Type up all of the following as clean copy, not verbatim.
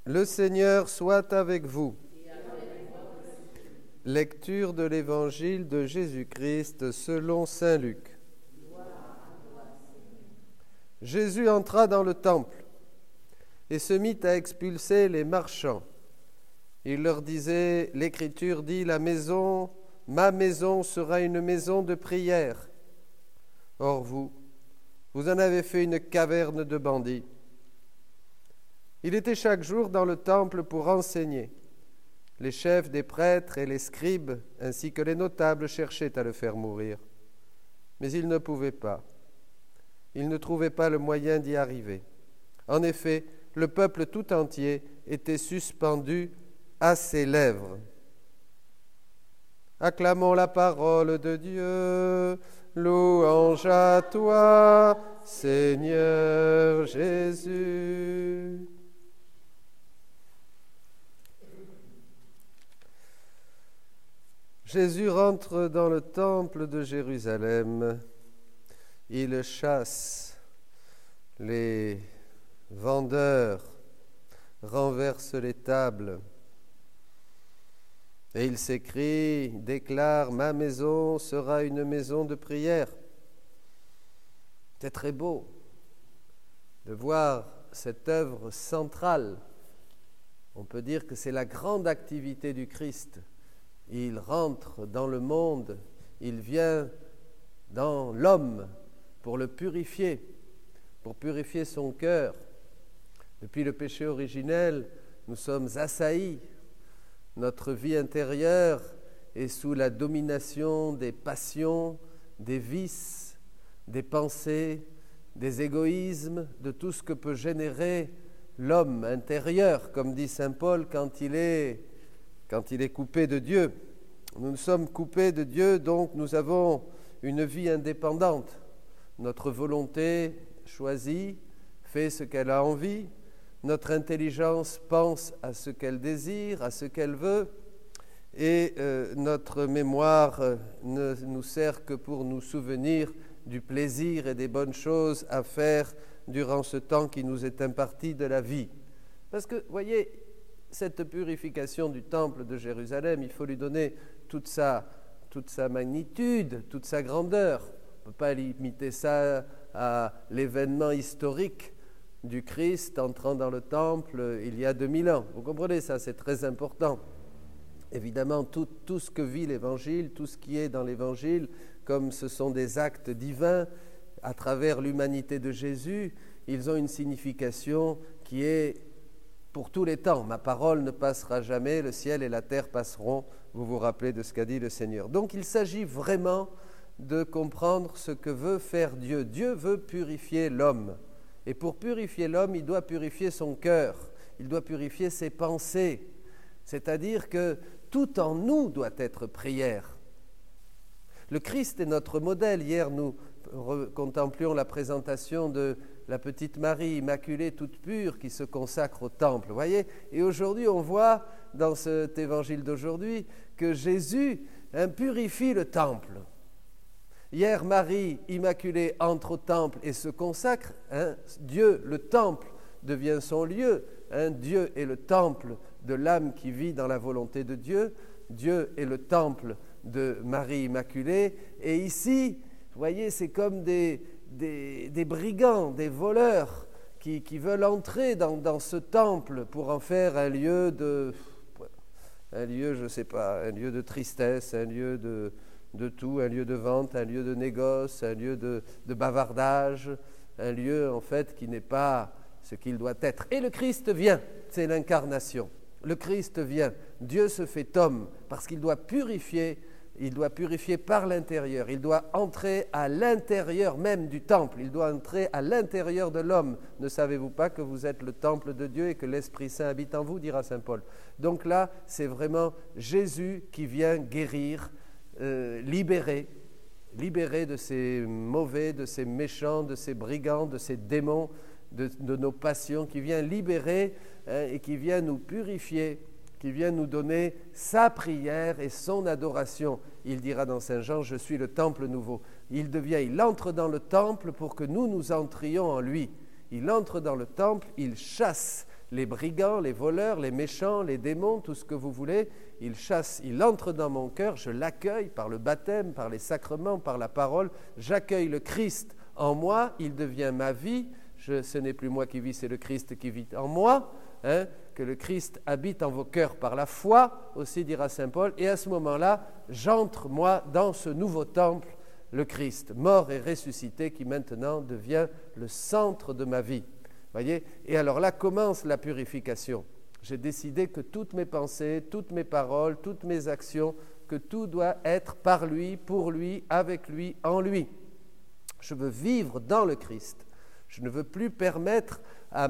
Le Seigneur soit avec vous. Lecture de l'Évangile de Jésus-Christ selon saint Luc. Jésus entra dans le temple et se mit à expulser les marchands. Il leur disait, l'Écriture dit, ma maison sera une maison de prière. Or vous en avez fait une caverne de bandits. Il était chaque jour dans le temple pour enseigner. Les chefs des prêtres et les scribes, ainsi que les notables, cherchaient à le faire mourir. Mais ils ne pouvaient pas. Ils ne trouvaient pas le moyen d'y arriver. En effet, le peuple tout entier était suspendu à ses lèvres. Acclamons la parole de Dieu. Louange à toi, Seigneur Jésus. Jésus rentre dans le temple de Jérusalem. Il chasse les vendeurs, renverse les tables. Et il s'écrie, déclare, ma maison sera une maison de prière. C'est très beau de voir cette œuvre centrale. On peut dire que c'est la grande activité du Christ. Il rentre dans le monde, il vient dans l'homme pour le purifier, pour purifier son cœur. Depuis le péché originel, nous sommes assaillis. Notre vie intérieure est sous la domination des passions, des vices, des pensées, des égoïsmes, de tout ce que peut générer l'homme intérieur, comme dit saint Paul quand il est coupé de Dieu. Nous sommes coupés de Dieu, donc nous avons une vie indépendante. Notre volonté choisit, fait ce qu'elle a envie. Notre intelligence pense à ce qu'elle désire, à ce qu'elle veut. Et notre mémoire ne nous sert que pour nous souvenir du plaisir et des bonnes choses à faire durant ce temps qui nous est imparti de la vie. Parce que, voyez, cette purification du temple de Jérusalem, il faut lui donner toute sa magnitude, toute sa grandeur. On ne peut pas limiter ça à l'événement historique du Christ entrant dans le temple il y a 2000 ans. Vous comprenez ça, c'est très important. Évidemment, tout ce que vit l'Évangile, tout ce qui est dans l'Évangile, comme ce sont des actes divins à travers l'humanité de Jésus, ils ont une signification qui est pour tous les temps. Ma parole ne passera jamais, le ciel et la terre passeront. Vous vous rappelez de ce qu'a dit le Seigneur. Donc il s'agit vraiment de comprendre ce que veut faire Dieu. Dieu veut purifier l'homme. Et pour purifier l'homme, il doit purifier son cœur. Il doit purifier ses pensées. C'est-à-dire que tout en nous doit être prière. Le Christ est notre modèle. Hier, nous contemplions la présentation de la petite Marie immaculée toute pure qui se consacre au temple, vous voyez. Et aujourd'hui, on voit dans cet évangile d'aujourd'hui que Jésus purifie le temple. Hier, Marie immaculée entre au temple et se consacre. Dieu, le temple, devient son lieu. Dieu est le temple de l'âme qui vit dans la volonté de Dieu. Dieu est le temple de Marie immaculée. Et ici, vous voyez, c'est comme des brigands, des voleurs qui veulent entrer dans ce temple pour en faire un lieu de tristesse, un lieu de tout, un lieu de vente, un lieu de négoce, un lieu de bavardage, un lieu en fait qui n'est pas ce qu'il doit être. Et le Christ vient, c'est l'incarnation. Le Christ vient, Dieu se fait homme parce qu'il doit purifier. Il doit purifier par l'intérieur, il doit entrer à l'intérieur même du temple, il doit entrer à l'intérieur de l'homme. Ne savez-vous pas que vous êtes le temple de Dieu et que l'Esprit Saint habite en vous, dira saint Paul. Donc là, c'est vraiment Jésus qui vient guérir, libérer de ces mauvais, de ces méchants, de ces brigands, de ces démons, de nos passions, qui vient libérer et qui vient nous purifier, qui vient nous donner sa prière et son adoration. Il dira dans Saint Jean, je suis le temple nouveau. Il entre dans le temple pour que nous entrions en lui. Il entre dans le temple, il chasse les brigands, les voleurs, les méchants, les démons, tout ce que vous voulez. Il chasse, il entre dans mon cœur, je l'accueille par le baptême, par les sacrements, par la parole. J'accueille le Christ en moi, il devient ma vie. Ce n'est plus moi qui vis, c'est le Christ qui vit en moi. Que le Christ habite en vos cœurs par la foi, aussi dira saint Paul. Et à ce moment-là, j'entre, moi, dans ce nouveau temple, le Christ, mort et ressuscité, qui maintenant devient le centre de ma vie. Voyez ? Et alors là commence la purification. J'ai décidé que toutes mes pensées, toutes mes paroles, toutes mes actions, que tout doit être par lui, pour lui, avec lui, en lui. Je veux vivre dans le Christ. Je ne veux plus permettre à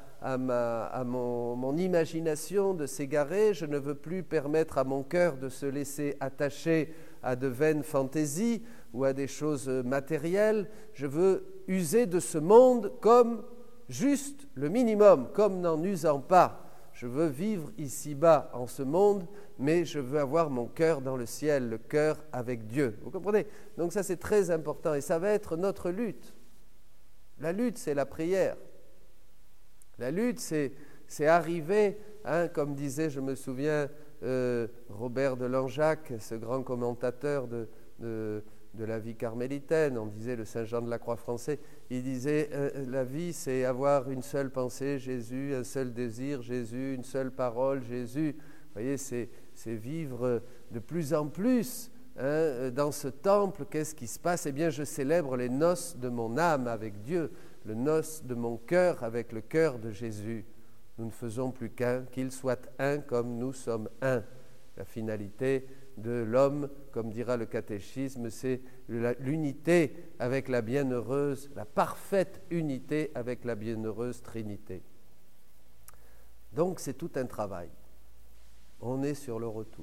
mon imagination de s'égarer. Je ne veux plus permettre à mon cœur de se laisser attacher à de vaines fantaisies ou à des choses matérielles. Je veux user de ce monde comme juste le minimum, comme n'en usant pas. Je veux vivre ici-bas en ce monde, mais je veux avoir mon cœur dans le ciel, le cœur avec Dieu. Vous comprenez ? Donc ça, c'est très important et ça va être notre lutte. La lutte, c'est la prière. La lutte, c'est arriver, comme disait, je me souviens, Robert de Langeac, ce grand commentateur de la vie carmélitaine, on disait le Saint Jean de la Croix français, il disait la vie c'est avoir une seule pensée, Jésus, un seul désir, Jésus, une seule parole, Jésus. Vous voyez, c'est vivre de plus en plus dans ce temple. Qu'est-ce qui se passe ? Eh bien, je célèbre les noces de mon âme avec Dieu, le noces de mon cœur avec le cœur de Jésus. Nous ne faisons plus qu'un, qu'il soit un comme nous sommes un. La finalité de l'homme, comme dira le catéchisme, c'est l'unité avec la bienheureuse, la parfaite unité avec la bienheureuse Trinité. Donc c'est tout un travail. On est sur le retour.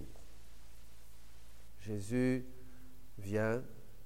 Jésus vient,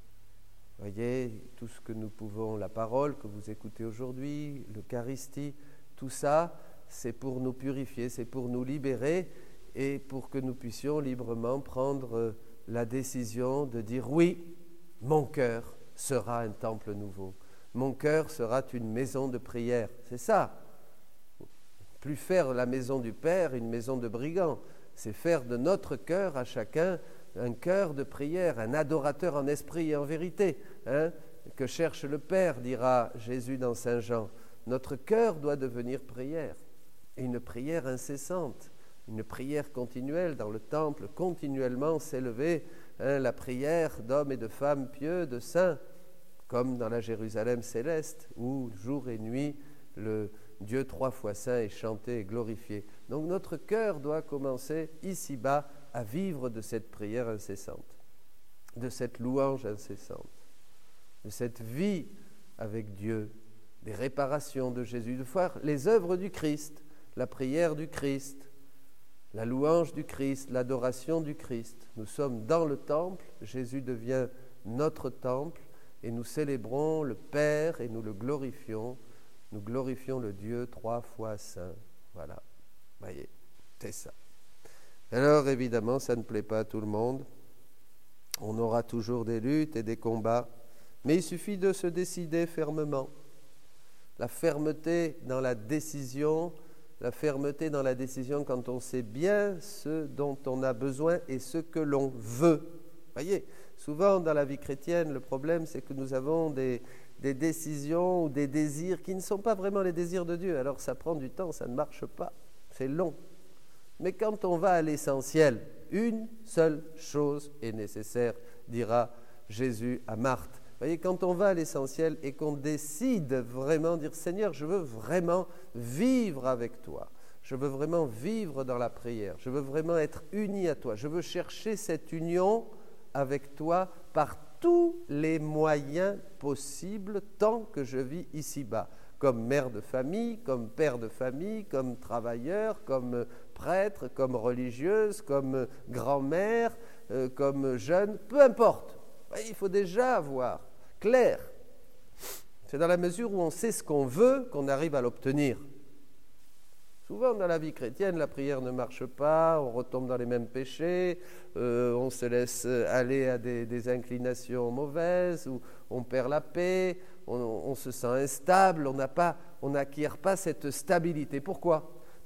voyez, tout ce que nous pouvons, la parole que vous écoutez aujourd'hui, l'Eucharistie, tout ça, c'est pour nous purifier, c'est pour nous libérer et pour que nous puissions librement prendre la décision de dire oui, mon cœur sera un temple nouveau. Mon cœur sera une maison de prière. C'est ça. Plus faire la maison du Père une maison de brigands. C'est faire de notre cœur à chacun un cœur de prière, un adorateur en esprit et en vérité, que cherche le Père, dira Jésus dans Saint Jean. Notre cœur doit devenir prière, et une prière incessante, une prière continuelle dans le temple, continuellement s'élever, la prière d'hommes et de femmes pieux, de saints, comme dans la Jérusalem céleste, où jour et nuit, le Dieu 3 fois saint est chanté et glorifié. Donc notre cœur doit commencer ici-bas à vivre de cette prière incessante, de cette louange incessante, de cette vie avec Dieu, des réparations de Jésus, de voir les œuvres du Christ, la prière du Christ, la louange du Christ, l'adoration du Christ. Nous sommes dans le temple, Jésus devient notre temple et nous célébrons le Père et nous le glorifions. Nous glorifions le Dieu 3 fois saint. Voilà, voyez, c'est ça. Alors évidemment, ça ne plaît pas à tout le monde. On aura toujours des luttes et des combats, mais il suffit de se décider fermement. La fermeté dans la décision quand on sait bien ce dont on a besoin et ce que l'on veut. Voyez, souvent dans la vie chrétienne, le problème c'est que nous avons des décisions ou des désirs qui ne sont pas vraiment les désirs de Dieu. Alors ça prend du temps, ça ne marche pas, c'est long. Mais quand on va à l'essentiel, une seule chose est nécessaire, dira Jésus à Marthe. Vous voyez, quand on va à l'essentiel et qu'on décide vraiment dire « Seigneur, je veux vraiment vivre avec toi. Je veux vraiment vivre dans la prière. Je veux vraiment être uni à toi. Je veux chercher cette union avec toi par tous les moyens possibles tant que je vis ici-bas. Comme mère de famille, comme père de famille, comme travailleur, comme prêtre, comme religieuse, comme grand-mère, comme jeune, peu importe. Il faut déjà avoir clair. C'est dans la mesure où on sait ce qu'on veut qu'on arrive à l'obtenir. Souvent dans la vie chrétienne, la prière ne marche pas, on retombe dans les mêmes péchés, on se laisse aller à des inclinations mauvaises, ou on perd la paix, on se sent instable, on n'acquiert pas cette stabilité. Pourquoi ?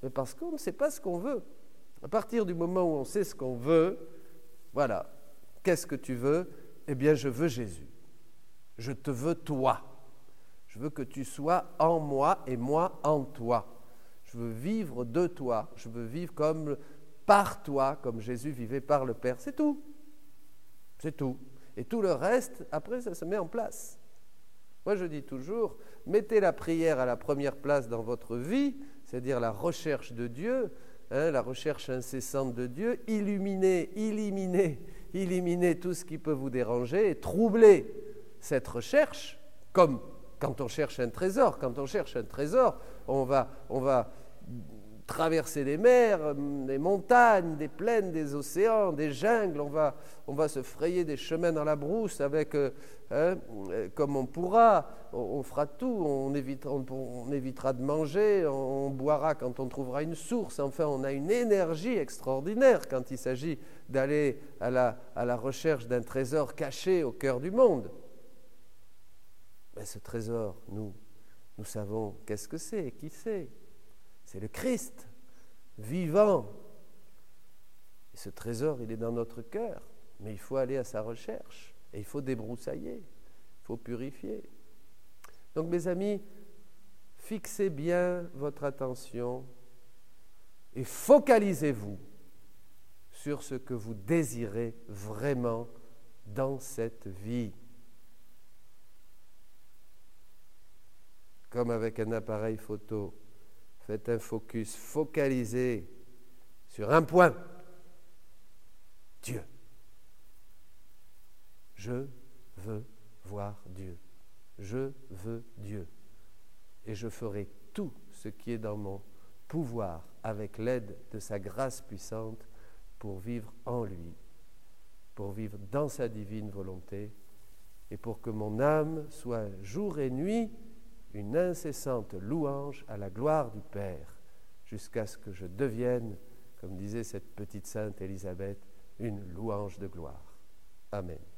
mais parce qu'on ne sait pas ce qu'on veut. À partir du moment où on sait ce qu'on veut, voilà, qu'est-ce que tu veux? Eh bien, je veux Jésus. Je te veux toi. Je veux que tu sois en moi et moi en toi. Je veux vivre de toi. Je veux vivre comme par toi, comme Jésus vivait par le Père. C'est tout. C'est tout. Et tout le reste, après, ça se met en place. Moi, je dis toujours, mettez la prière à la première place dans votre vie, c'est-à-dire la recherche de Dieu, la recherche incessante de Dieu, éliminez tout ce qui peut vous déranger et troubler cette recherche, comme quand on cherche un trésor. Quand on cherche un trésor, on va traverser des mers, des montagnes, des plaines, des océans, des jungles, on va se frayer des chemins dans la brousse avec, comme on pourra, on fera tout, on évitera de manger, on boira quand on trouvera une source, enfin on a une énergie extraordinaire quand il s'agit d'aller à la recherche d'un trésor caché au cœur du monde. Mais ce trésor, nous savons qu'est-ce que c'est, qui c'est. C'est le Christ, vivant. Et ce trésor, il est dans notre cœur, mais il faut aller à sa recherche, et il faut débroussailler, il faut purifier. Donc mes amis, fixez bien votre attention et focalisez-vous sur ce que vous désirez vraiment dans cette vie. Comme avec un appareil photo, faites un focus focalisé sur un point. Dieu. Je veux voir Dieu. Je veux Dieu. Et je ferai tout ce qui est dans mon pouvoir avec l'aide de sa grâce puissante pour vivre en lui, pour vivre dans sa divine volonté et pour que mon âme soit jour et nuit une incessante louange à la gloire du Père, jusqu'à ce que je devienne, comme disait cette petite sainte Élisabeth, une louange de gloire. Amen.